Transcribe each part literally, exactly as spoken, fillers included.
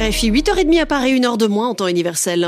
R F I, huit heures trente à Paris, une heure de moins en temps universel.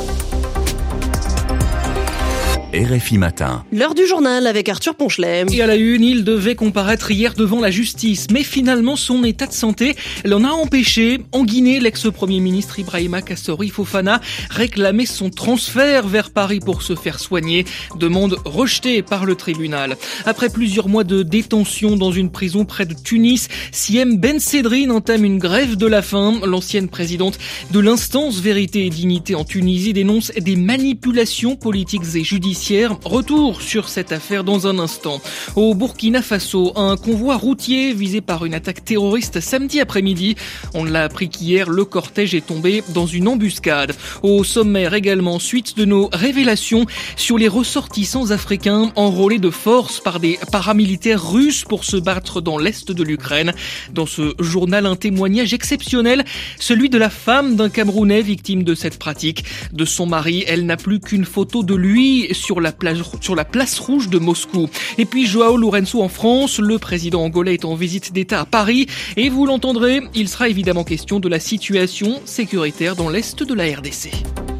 R F I Matin. L'heure du journal avec Arthur Ponchelet. Et à la une, il devait comparaître hier devant la justice. Mais finalement, son état de santé l'en a empêché. En Guinée, l'ex-premier ministre Ibrahima Kassori Fofana réclamait son transfert vers Paris pour se faire soigner. Demande rejetée par le tribunal. Après plusieurs mois de détention dans une prison près de Tunis, Siem Ben Sedrine entame une grève de la faim. L'ancienne présidente de l'instance Vérité et Dignité en Tunisie dénonce des manipulations politiques et judiciaires. Retour sur cette affaire dans un instant. Au Burkina Faso, un convoi routier visé par une attaque terroriste samedi après-midi. On l'a appris qu'hier, le cortège est tombé dans une embuscade. Au sommaire également, suite de nos révélations sur les ressortissants africains enrôlés de force par des paramilitaires russes pour se battre dans l'est de l'Ukraine. Dans ce journal, un témoignage exceptionnel, celui de la femme d'un Camerounais victime de cette pratique. De son mari, elle n'a plus qu'une photo de lui sur la place, sur la place rouge de Moscou. Et puis Joao Lourenço en France, le président angolais est en visite d'État à Paris et vous l'entendrez, il sera évidemment question de la situation sécuritaire dans l'est de la R D C.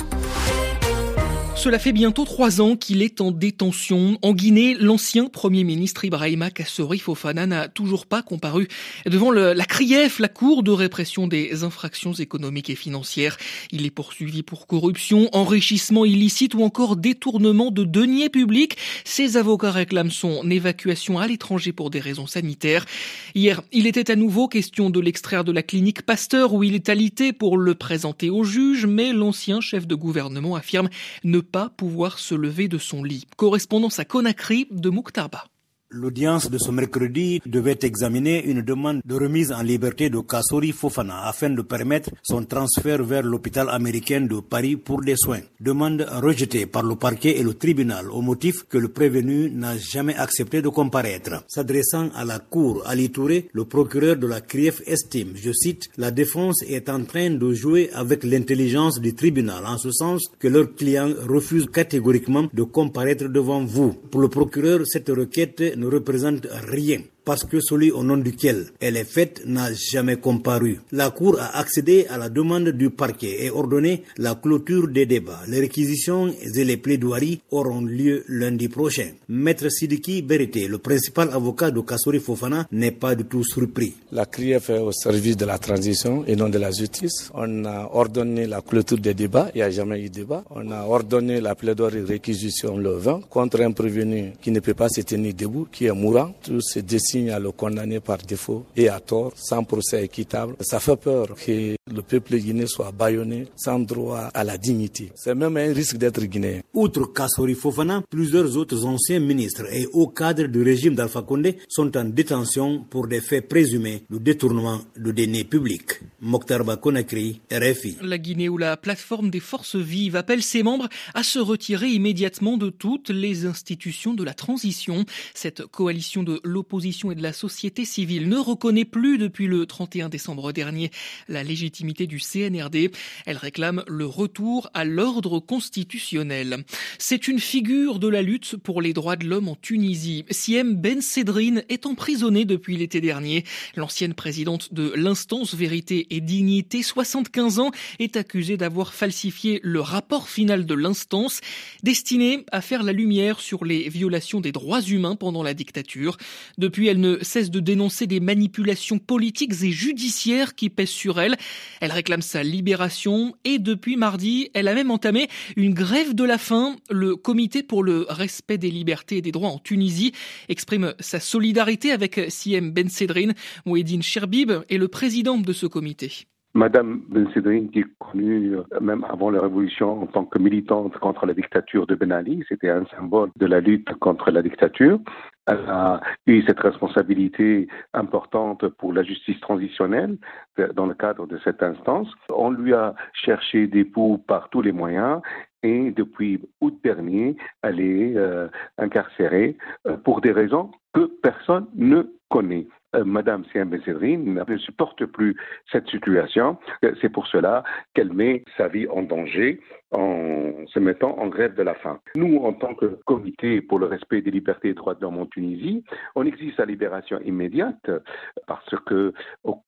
Cela fait bientôt trois ans qu'il est en détention. En Guinée, l'ancien Premier ministre Ibrahima Kassori Fofana n'a toujours pas comparu devant le, la C R I E F, la Cour de répression des infractions économiques et financières. Il est poursuivi pour corruption, enrichissement illicite ou encore détournement de deniers publics. Ses avocats réclament son évacuation à l'étranger pour des raisons sanitaires. Hier, il était à nouveau question de l'extraire de la clinique Pasteur où il est alité pour le présenter au juge, mais l'ancien chef de gouvernement affirme ne pas pouvoir se lever de son lit. Correspondance à Conakry de Mouktarba. L'audience de ce mercredi devait examiner une demande de remise en liberté de Kassori Fofana afin de permettre son transfert vers l'hôpital américain de Paris pour des soins. Demande rejetée par le parquet et le tribunal au motif que le prévenu n'a jamais accepté de comparaître. S'adressant à la cour, Ali Touré, le procureur de la C R I E F estime, je cite, « La défense est en train de jouer avec l'intelligence du tribunal en ce sens que leur client refuse catégoriquement de comparaître devant vous. » Pour le procureur, cette requête ne représente rien parce que celui au nom duquel elle est faite n'a jamais comparu. La Cour a accédé à la demande du parquet et ordonné la clôture des débats. Les réquisitions et les plaidoiries auront lieu lundi prochain. Maître Sidiki Berité, le principal avocat de Kassori Fofana, n'est pas du tout surpris. La C R I E F est au service de la transition et non de la justice. On a ordonné la clôture des débats, il n'y a jamais eu de débat. On a ordonné la plaidoirie réquisition le vingt contre un prévenu qui ne peut pas se tenir debout, qui est mourant. Tous ces décisions à le condamner par défaut et à tort, sans procès équitable. Ça fait peur que le peuple guinéen soit bâillonné sans droit à la dignité. C'est même un risque d'être guinéen. Outre Kassori Fofana, plusieurs autres anciens ministres et hauts cadres du régime d'Alpha Condé sont en détention pour des faits présumés de détournement de deniers publics. Mokhtarba Conakry, R F I. La Guinée où la plateforme des forces vives appelle ses membres à se retirer immédiatement de toutes les institutions de la transition. Cette coalition de l'opposition et de la société civile ne reconnaît plus depuis le trente et un décembre dernier la légitimité du C N R D. Elle réclame le retour à l'ordre constitutionnel. C'est une figure de la lutte pour les droits de l'homme en Tunisie. Siem Ben Sedrine est emprisonnée depuis l'été dernier. L'ancienne présidente de l'instance Vérité et Dignité, soixante-quinze ans, est accusée d'avoir falsifié le rapport final de l'instance destiné à faire la lumière sur les violations des droits humains pendant la dictature. Depuis, elle ne cesse de dénoncer des manipulations politiques et judiciaires qui pèsent sur elle. Elle réclame sa libération et depuis mardi, elle a même entamé une grève de la faim. Le Comité pour le respect des libertés et des droits en Tunisie exprime sa solidarité avec Siem Ben Sedrine. Mouhedine Cherbib est le président de ce comité. Madame Ben Sedrine, qui est connue même avant la révolution en tant que militante contre la dictature de Ben Ali, c'était un symbole de la lutte contre la dictature. Elle a eu cette responsabilité importante pour la justice transitionnelle dans le cadre de cette instance. On lui a cherché des poux par tous les moyens et depuis août dernier, elle est euh, incarcérée euh, pour des raisons que personne ne connaît. Euh, Madame Siem Ben Sedrine ne supporte plus cette situation. C'est pour cela qu'elle met sa vie en danger en se mettant en grève de la faim. Nous, en tant que comité pour le respect des libertés et des droits de l'homme en Tunisie, on exige sa libération immédiate parce que au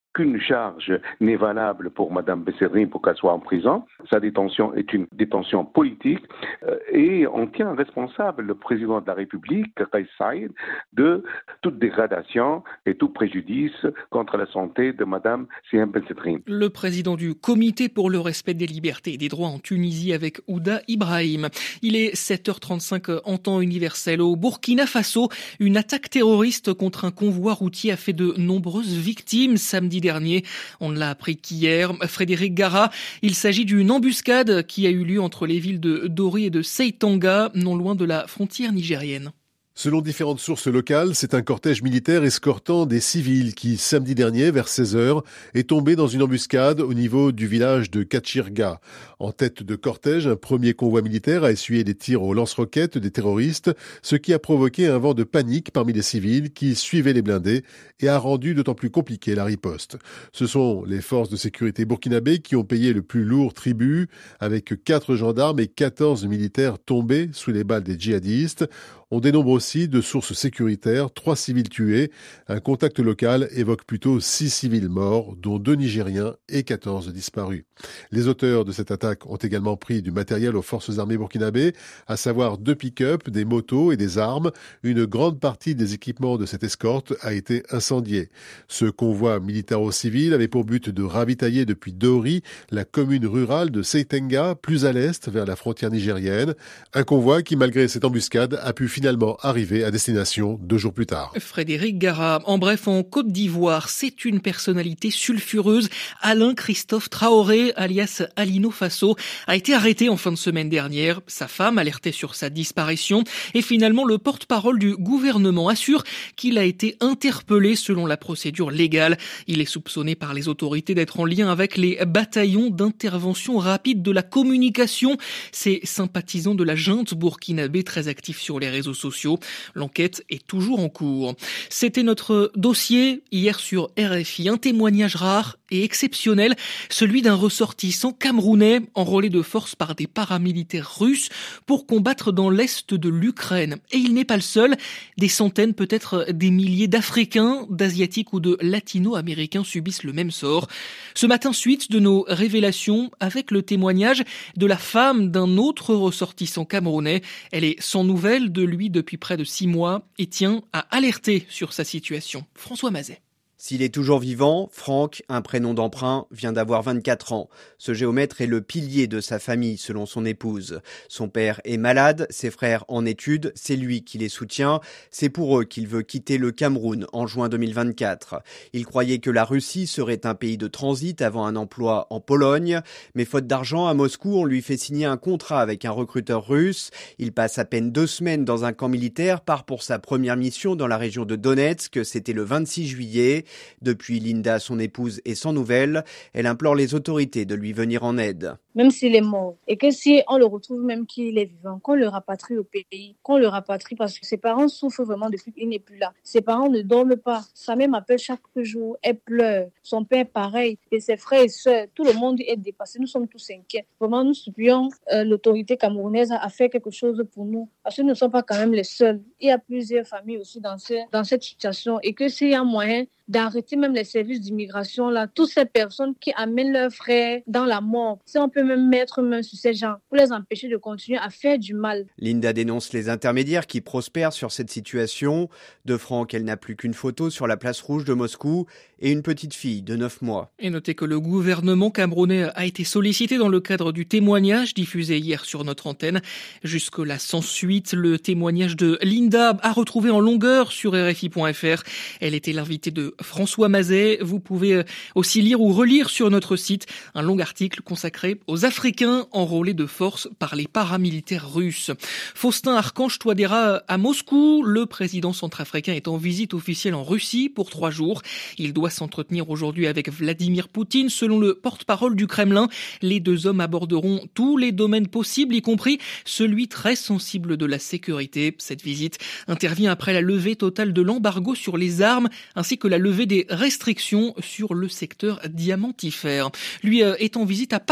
qu'une charge n'est valable pour Mme Bessedrine pour qu'elle soit en prison. Sa détention est une détention politique euh, et on tient responsable le président de la République, Kais Saied, de toute dégradation et tout préjudice contre la santé de Mme Siem Bessedrine. Le président du Comité pour le respect des libertés et des droits en Tunisie avec Ouda Ibrahim. Il est sept heures trente-cinq en temps universel. Au Burkina Faso, une attaque terroriste contre un convoi routier a fait de nombreuses victimes samedi dernier. On ne l'a appris qu'hier. Frédéric Gara, il s'agit d'une embuscade qui a eu lieu entre les villes de Dori et de Seitanga, non loin de la frontière nigérienne. Selon différentes sources locales, c'est un cortège militaire escortant des civils qui, samedi dernier, vers seize heures, est tombé dans une embuscade au niveau du village de Kachirga. En tête de cortège, un premier convoi militaire a essuyé des tirs aux lance-roquettes des terroristes, ce qui a provoqué un vent de panique parmi les civils qui suivaient les blindés et a rendu d'autant plus compliqué la riposte. Ce sont les forces de sécurité burkinabées qui ont payé le plus lourd tribut, avec quatre gendarmes et quatorze militaires tombés sous les balles des djihadistes. On dénombre aussi de sources sécuritaires trois civils tués. Un contact local évoque plutôt six civils morts, dont deux Nigériens et quatorze disparus. Les auteurs de cette attaque ont également pris du matériel aux forces armées burkinabées, à savoir deux pick-up, des motos et des armes. Une grande partie des équipements de cette escorte a été incendiée. Ce convoi militaro-civil avait pour but de ravitailler depuis Dori, la commune rurale de Seitenga, plus à l'est, vers la frontière nigérienne. Un convoi qui, malgré cette embuscade, a pu finalement arriver à destination deux jours plus tard. Frédéric Gara. En bref, en Côte d'Ivoire, c'est une personnalité sulfureuse. Alain Christophe Traoré, alias Alino Faso, a été arrêté en fin de semaine dernière. Sa femme alertait sur sa disparition et finalement le porte-parole du gouvernement assure qu'il a été interpellé selon la procédure légale. Il est soupçonné par les autorités d'être en lien avec les bataillons d'intervention rapide de la communication. Ces sympathisants de la junte burkinabé très actifs sur les réseaux sociaux. L'enquête est toujours en cours. C'était notre dossier hier sur R F I. Un témoignage rare et exceptionnel, celui d'un ressortissant camerounais enrôlé de force par des paramilitaires russes pour combattre dans l'est de l'Ukraine. Et il n'est pas le seul. Des centaines, peut-être des milliers d'Africains, d'Asiatiques ou de Latino-Américains subissent le même sort. Ce matin, suite de nos révélations avec le témoignage de la femme d'un autre ressortissant camerounais. Elle est sans nouvelles de lui depuis près de six mois et tient à alerter sur sa situation. François Mazet. S'il est toujours vivant, Franck, un prénom d'emprunt, vient d'avoir vingt-quatre ans. Ce géomètre est le pilier de sa famille, selon son épouse. Son père est malade, ses frères en études, c'est lui qui les soutient. C'est pour eux qu'il veut quitter le Cameroun en juin deux mille vingt-quatre. Il croyait que la Russie serait un pays de transit avant un emploi en Pologne. Mais faute d'argent, à Moscou, on lui fait signer un contrat avec un recruteur russe. Il passe à peine deux semaines dans un camp militaire, part pour sa première mission dans la région de Donetsk. C'était le vingt-six juillet. Depuis, Linda, son épouse, est sans nouvelles. Elle implore les autorités de lui venir en aide. Même s'il est mort, et que si on le retrouve même qu'il est vivant, qu'on le rapatrie au pays, qu'on le rapatrie parce que ses parents souffrent vraiment depuis qu'il n'est plus là. Ses parents ne dorment pas. Sa mère m'appelle chaque jour, elle pleure. Son père pareil, et ses frères et sœurs, tout le monde est dépassé. Nous sommes tous inquiets. Vraiment, nous supplions euh, l'autorité camerounaise à faire quelque chose pour nous. Parce que nous ne sommes pas quand même les seuls. Il y a plusieurs familles aussi dans, ce, dans cette situation. Et que s'il y a moyen d'arrêter même les services d'immigration, là, toutes ces personnes qui amènent leurs frères dans la mort, si on peut même mettre main sur ces gens pour les empêcher de continuer à faire du mal. Linda dénonce les intermédiaires qui prospèrent sur cette situation. De Franck, elle n'a plus qu'une photo sur la place rouge de Moscou et une petite fille de neuf mois. Et notez que le gouvernement camerounais a été sollicité dans le cadre du témoignage diffusé hier sur notre antenne. Jusque-là sans suite, le témoignage de Linda a retrouvé en longueur sur R F I point F R. Elle était l'invitée de François Mazet. Vous pouvez aussi lire ou relire sur notre site un long article consacré aux Africains enrôlés de force par les paramilitaires russes. Faustin Archange Touadéra à Moscou. Le président centrafricain est en visite officielle en Russie pour trois jours. Il doit s'entretenir aujourd'hui avec Vladimir Poutine. Selon le porte-parole du Kremlin, les deux hommes aborderont tous les domaines possibles, y compris celui très sensible de la sécurité. Cette visite intervient après la levée totale de l'embargo sur les armes ainsi que la levée des restrictions sur le secteur diamantifère. Lui est en visite à Paris pour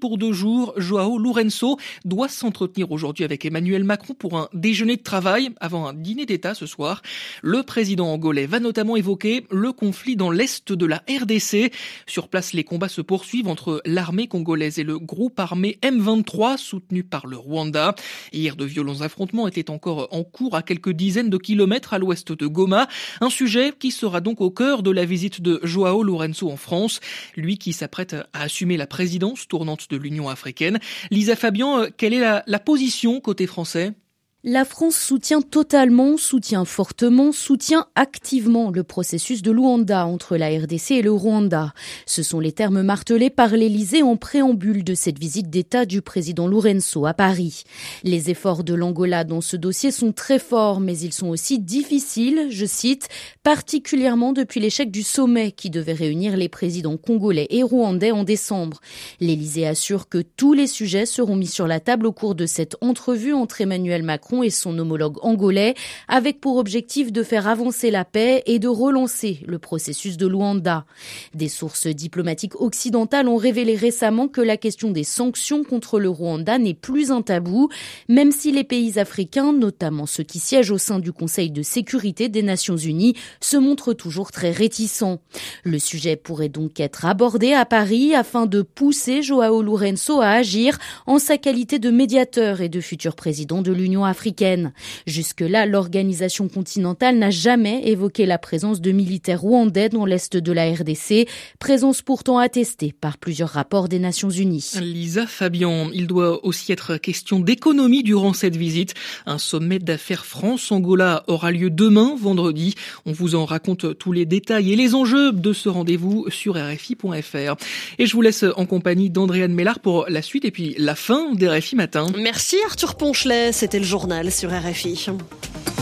tour de jour. João Lourenço doit s'entretenir aujourd'hui avec Emmanuel Macron pour un déjeuner de travail avant un dîner d'État ce soir. Le président angolais va notamment évoquer le conflit dans l'est de la R D C. Sur place, les combats se poursuivent entre l'armée congolaise et le groupe armé M vingt-trois soutenu par le Rwanda. Hier, de violents affrontements étaient encore en cours à quelques dizaines de kilomètres à l'ouest de Goma. Un sujet qui sera donc au cœur de la visite de João Lourenço en France. Lui qui s'apprête à assumer la présidence tournante de l'Union africaine. Lisa Fabian, quelle est la, la position côté français ? La France soutient totalement, soutient fortement, soutient activement le processus de Luanda entre la R D C et le Rwanda. Ce sont les termes martelés par l'Élysée en préambule de cette visite d'État du président Lourenço à Paris. Les efforts de l'Angola dans ce dossier sont très forts, mais ils sont aussi difficiles, je cite, particulièrement depuis l'échec du sommet qui devait réunir les présidents congolais et rwandais en décembre. L'Élysée assure que tous les sujets seront mis sur la table au cours de cette entrevue entre Emmanuel Macron et son homologue angolais, avec pour objectif de faire avancer la paix et de relancer le processus de Luanda. Des sources diplomatiques occidentales ont révélé récemment que la question des sanctions contre le Rwanda n'est plus un tabou, même si les pays africains, notamment ceux qui siègent au sein du Conseil de sécurité des Nations Unies, se montrent toujours très réticents. Le sujet pourrait donc être abordé à Paris afin de pousser João Lourenço à agir en sa qualité de médiateur et de futur président de l'Union africaine. africaine. Jusque-là, l'organisation continentale n'a jamais évoqué la présence de militaires rwandais dans l'est de la R D C, présence pourtant attestée par plusieurs rapports des Nations Unies. Lisa Fabian, il doit aussi être question d'économie durant cette visite. Un sommet d'affaires France-Angola aura lieu demain, vendredi. On vous en raconte tous les détails et les enjeux de ce rendez-vous sur R F I point F R. Et je vous laisse en compagnie d'Andréane Mélard pour la suite et puis la fin d'R F I Matin. Merci Arthur Ponchelet, c'était le journal sur R F I.